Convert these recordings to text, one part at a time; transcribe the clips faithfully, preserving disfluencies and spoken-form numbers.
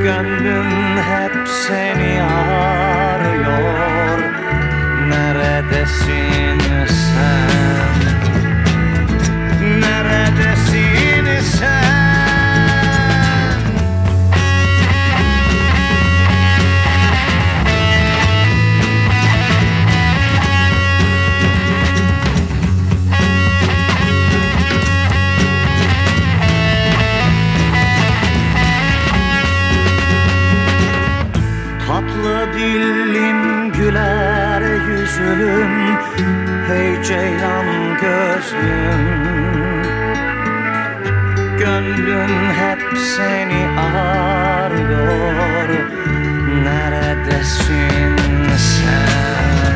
Gönlüm hep seni arıyor. Neredesin sen? Neredesin sen? Tatlı dilim, güler yüzüm, hey ceylan gözlüm. Gönlüm hep seni arıyor. Neredesin sen?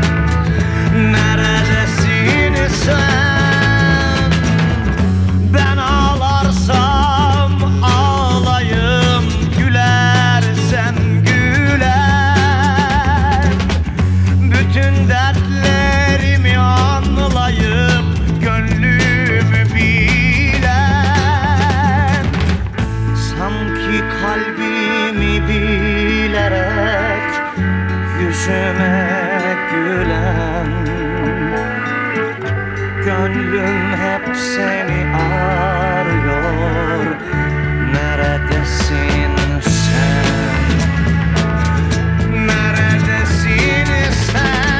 Neredesin sen? Ben ağlarsam ağlayayım, gülersen bütün dertlerimi anlayıp gönlümü bilen, sanki kalbimi bilerek yüzüme gülen. Gönlüm hep seni arıyor. Neredesin sen? Neredesin sen?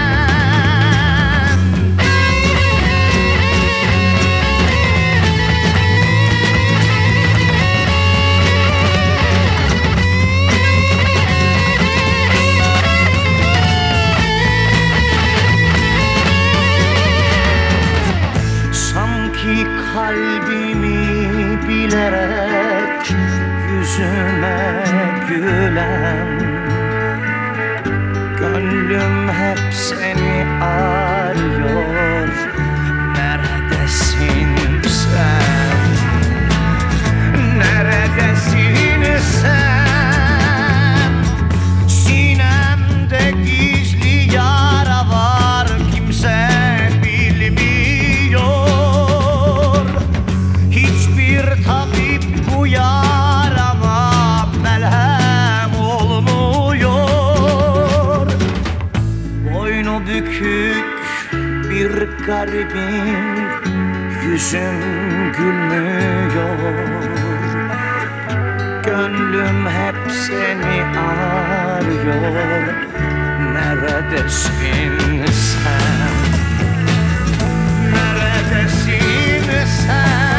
Sanki kalbimi bilerek yüzüme gülen. Gönlüm hep seni arıyor. Neredesin sen? Neredesin sen? Sinemde gizli yara var, kimse bilmiyor. Hiçbir tabip bu yarama merhem olmuyor. Boynu bükük bir garibim, yüzüm gülmüyor. Gönlüm hep seni arıyor. Neredesin sen? Neredesin sen?